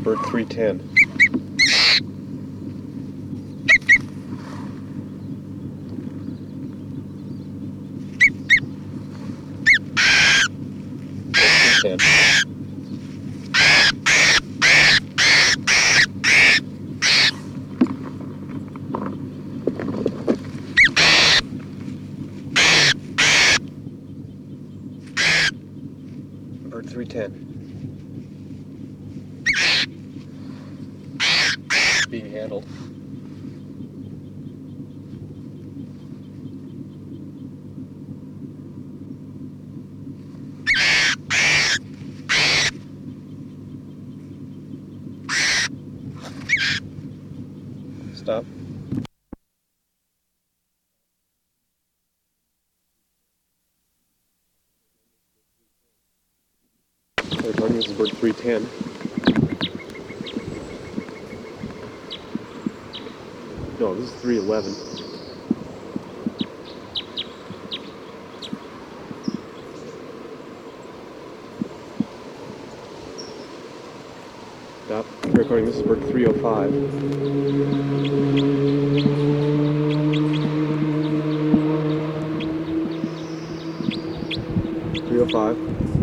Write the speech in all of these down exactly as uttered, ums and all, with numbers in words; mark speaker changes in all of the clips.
Speaker 1: bird three ten. ten. Bird three ten. Being handled. Stop. Recording, this is bird three ten. No, this is three eleven. Stop. Recording, this is bird three oh five. three oh five.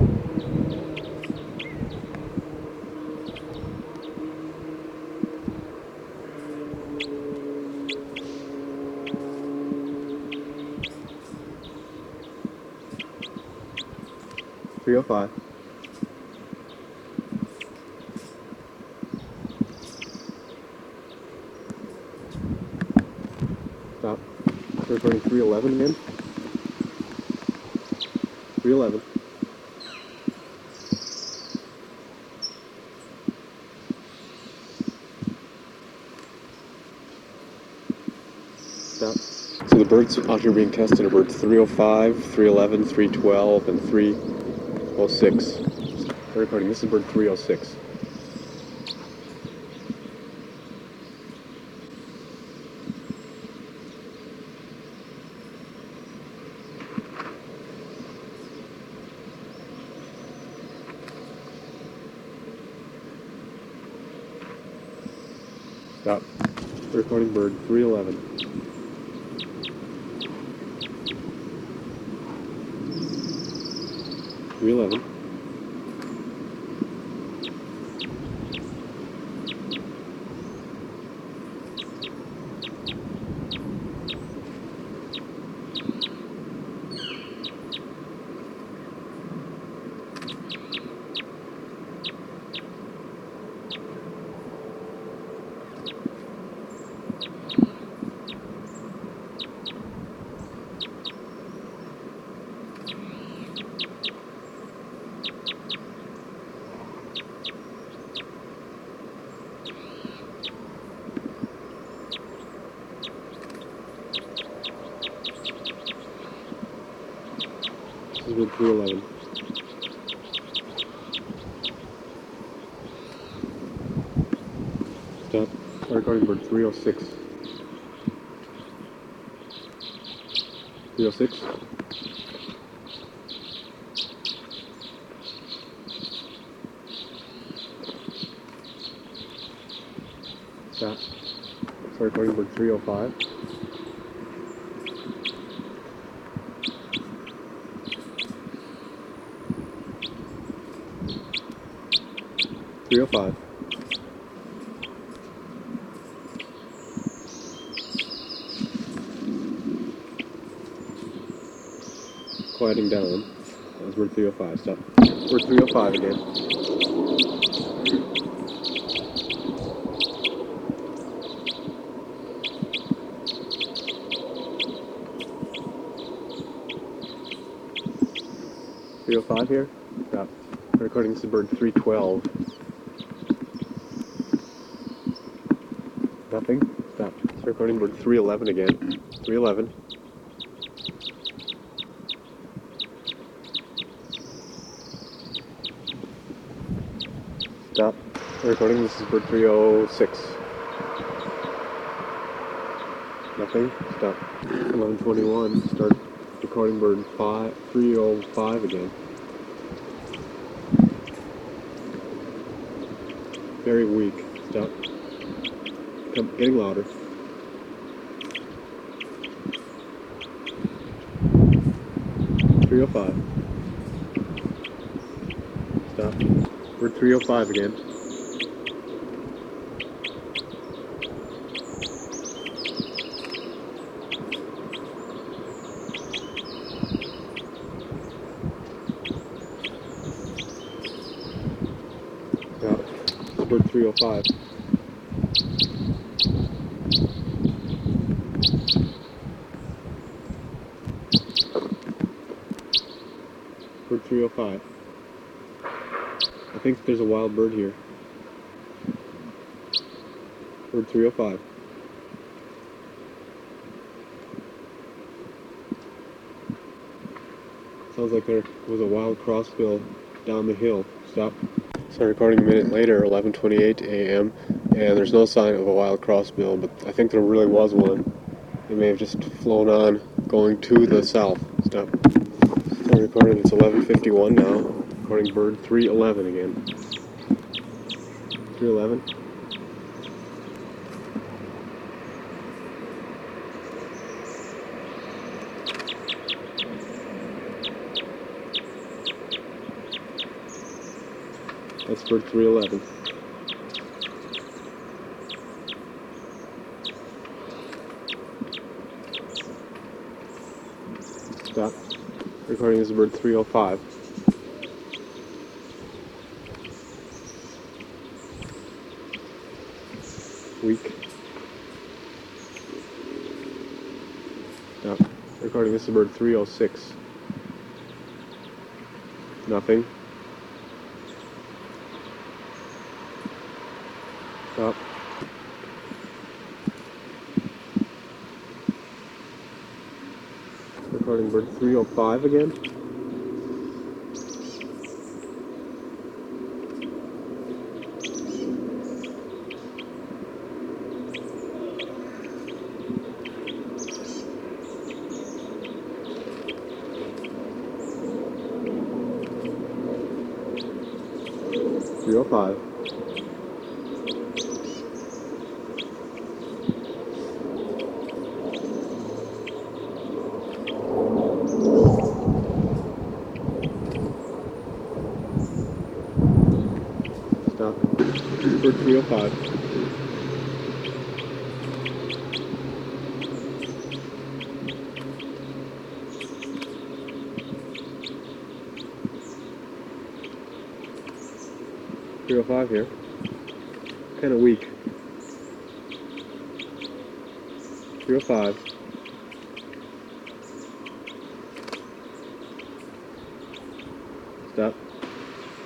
Speaker 1: three oh five. Stop. Recording three eleven again. three eleven. Stop. So the birds out here being tested are birds three oh five, three eleven, three twelve, and three oh six. We're recording. This is bird three oh six. Stop. Recording bird three eleven. three eleven. This is bird three eleven. Stop. Recording bird three oh six. three oh six. Stop. So recording bird three oh five. three oh five. Quieting down. That was bird three oh five. Stop. Bird three oh five again. three oh five here. Stop. Recording, this is bird three twelve. Nothing. Stop. It's recording bird three eleven again. three eleven. Stop. Recording, this is bird three oh six. Nothing. Stop. eleven twenty-one. Start recording bird five, three oh five again. Very weak. Stop. Come, getting louder. three oh five. Stop. We're three oh five again. Stop. We're three oh five. We're three oh five. I think there's a wild bird here. Bird three oh five. Sounds like there was a wild crossbill down the hill. Stop. So recording a minute later, eleven twenty-eight a m, and there's no sign of a wild crossbill, but I think there really was one. It may have just flown on, going to the south. Stop. So recording, it's eleven fifty-one now. Recording bird three eleven again. three eleven. That's bird three eleven. Stop. Recording is bird three oh five. Weak. Stop. Recording this is bird three oh six. Nothing. Stop. Recording bird three oh five again. three oh five. Stop. Bird three oh five. three oh five here. Kind of weak. three oh five. Stop.